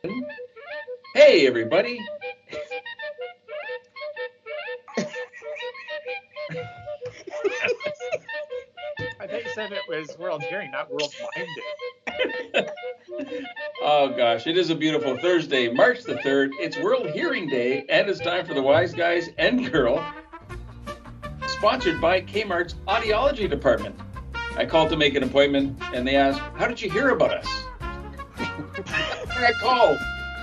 Hey, everybody. I think you said it was World Hearing, not World Mind Day. Oh, gosh, it is a beautiful Thursday, March the 3rd. It's World Hearing Day, and it's time for the Wise Guys and Girl, sponsored by Kmart's Audiology Department. I called to make an appointment, and they asked, how did you hear about us? I called.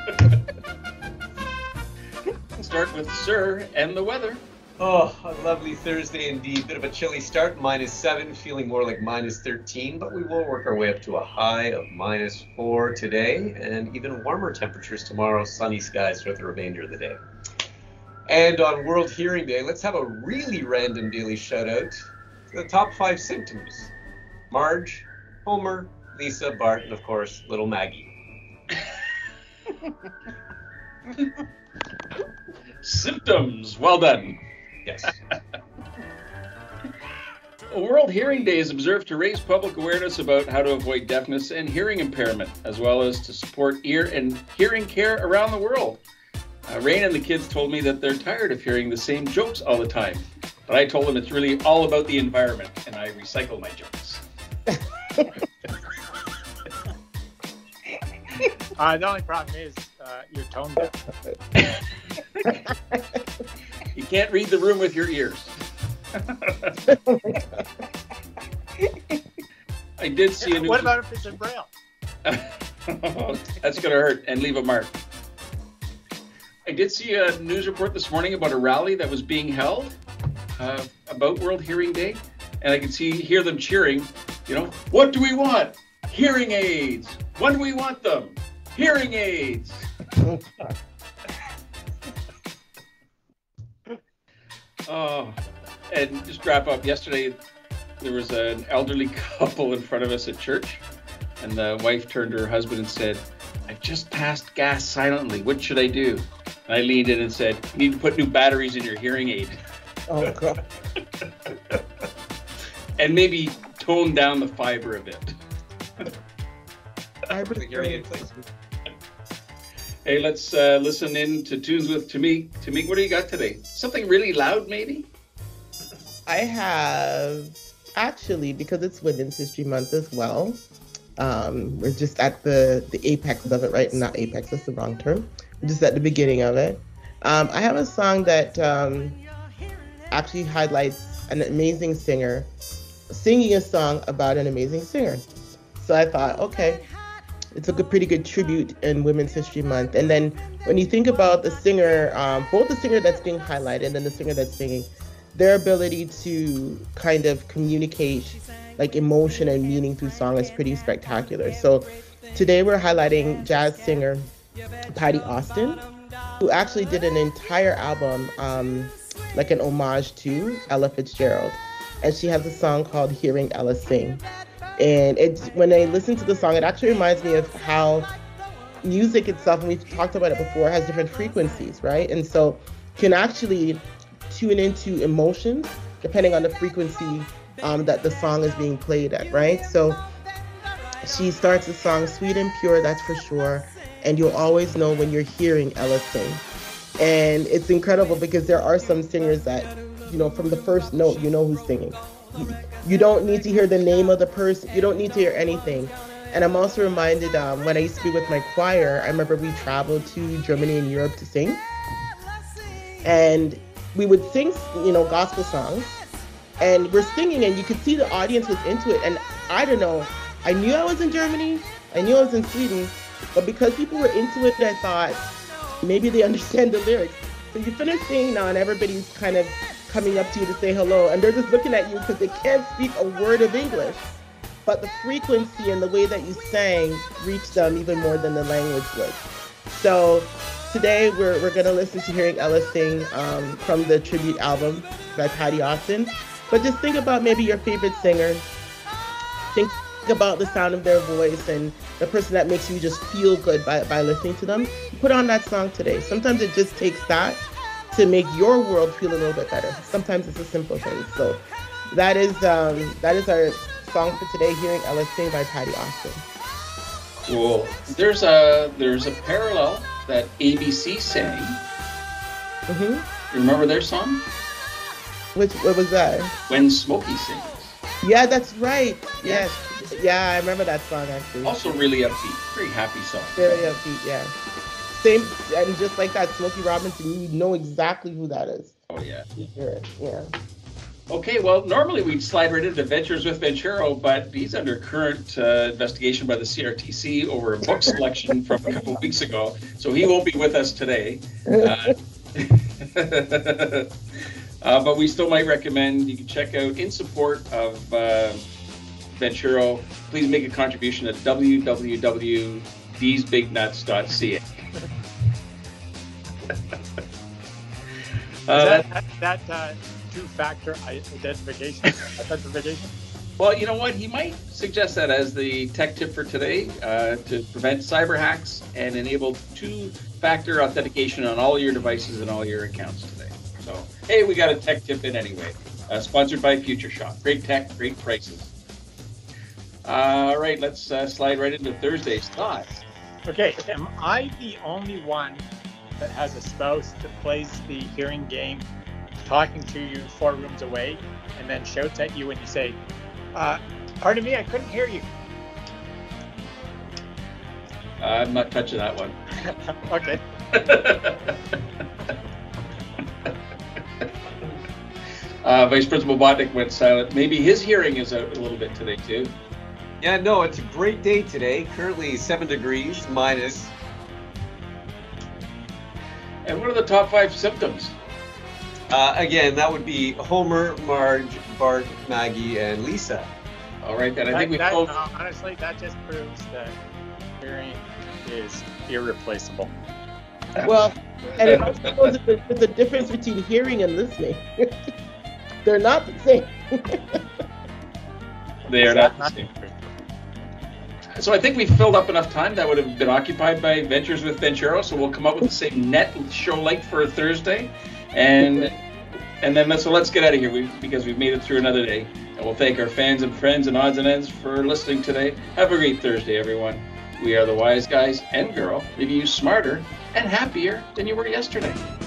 Start with Sir and the weather. Oh, a lovely Thursday indeed. Bit of a chilly start, -7, feeling more like -13, but we will work our way up to a high of -4 today, and even warmer temperatures tomorrow, sunny skies throughout the remainder of the day. And on World Hearing Day, let's have a really random daily shout out to the top 5 symptoms. Marge, Homer, Lisa, Bart, and of course, little Maggie. Symptoms, well done. Yes. World Hearing Day is observed to raise public awareness about how to avoid deafness and hearing impairment, as well as to support ear and hearing care around the world. Rain and the kids told me that they're tired of hearing the same jokes all the time, but I told them it's really all about the environment, and I recycle my jokes. The only problem is you're tone deaf. You can't read the room with your ears. I did see a news. What about if it's in Braille? That's going to hurt and leave a mark. I did see a news report this morning about a rally that was being held about World Hearing Day, and I could hear them cheering, what do we want? Hearing aids. When do we want them? Hearing aids. Oh, and just wrap up. Yesterday, there was an elderly couple in front of us at church, and the wife turned to her husband and said, I've just passed gas silently. What should I do? And I leaned in and said, you need to put new batteries in your hearing aid. Oh, God. And maybe tone down the fiber a bit. The hearing aid, please. Hey, let's listen in to Tunes with Tamik. Tamik, what do you got today? Something really loud, maybe? I have, actually, because it's Women's History Month as well, we're just at the apex of it, right? Not apex, that's the wrong term. We're just at the beginning of it. I have a song that actually highlights an amazing singer singing a song about an amazing singer. So I thought, okay, it's a pretty good tribute in Women's History Month. And then when you think about the singer, both the singer that's being highlighted and the singer that's singing, their ability to kind of communicate like emotion and meaning through song is pretty spectacular. So today we're highlighting jazz singer Patti Austin, who actually did an entire album like an homage to Ella Fitzgerald. And she has a song called Hearing Ella Sing. And when I listen to the song, it actually reminds me of how music itself, and we've talked about it before, has different frequencies, right? And so can actually tune into emotions depending on the frequency that the song is being played at, right? So she starts the song, sweet and pure, that's for sure. And you'll always know when you're hearing Ella sing. And it's incredible because there are some singers that, from the first note, you know who's singing. You don't need to hear the name of the person. You don't need to hear anything. And I'm also reminded when I used to be with my choir, I remember we traveled to Germany and Europe to sing. And we would sing, gospel songs. And we're singing and you could see the audience was into it. And I don't know, I knew I was in Germany. I knew I was in Sweden. But because people were into it, I thought maybe they understand the lyrics. So you finish singing now and everybody's kind of coming up to you to say hello, and they're just looking at you because they can't speak a word of English, but the frequency and the way that you sang reached them even more than the language would. So today we're going to listen to Hearing Ella Sing from the tribute album by Patti Austin. But just think about maybe your favorite singer. Think about the sound of their voice and the person that makes you just feel good by listening to them. Put on that song today. Sometimes it just takes that to make your world feel a little bit better. Sometimes it's a simple thing. So that is our song for today, Hearing Ella Sing by Patti Austin. Cool. There's a parallel that ABC sang. Mm-hmm. You remember their song? What was that? When Smokey Sings. Yeah, that's right. Yes. Yeah, I remember that song actually. Also really upbeat. Very happy song. Very upbeat, yeah. Same, and just like that, Smokey Robinson, you know exactly who that is. Oh, yeah. You hear it, yeah. Okay, well, normally we'd slide right into Ventures with Venturo, but he's under current investigation by the CRTC over a book selection from a couple of weeks ago, so he won't be with us today. But we still might recommend you can check out, in support of Venturo, please make a contribution at www.thesebignuts.ca. that two-factor identification? Well, you know what? He might suggest that as the tech tip for today to prevent cyber hacks and enable two-factor authentication on all your devices and all your accounts today. So, hey, we got a tech tip in anyway. Sponsored by FutureShop. Great tech, great prices. All right, let's slide right into Thursday's thoughts. Okay, am I the only one that has a spouse that plays the hearing game, talking to you 4 rooms away, and then shouts at you when you say, pardon me, I couldn't hear you? I'm not touching that one. Okay. Vice Principal Botnick went silent. Maybe his hearing is out a little bit today, too. Yeah, no, it's a great day today. Currently 7 degrees minus. And what are the top 5 symptoms? Again, that would be Homer, Marge, Bart, Maggie, and Lisa. All right, then I think we no, honestly, that just proves that hearing is irreplaceable. Well, and it also shows that there's a difference between hearing and listening. They're not the same. They are not the same. So I think we filled up enough time that would have been occupied by Ventures with Venturo, so we'll come up with the same net show length for a Thursday. And then let's get out of here because we've made it through another day. And we'll thank our fans and friends and odds and ends for listening today. Have a great Thursday, everyone. We are the wise guys and girl, leaving you smarter and happier than you were yesterday.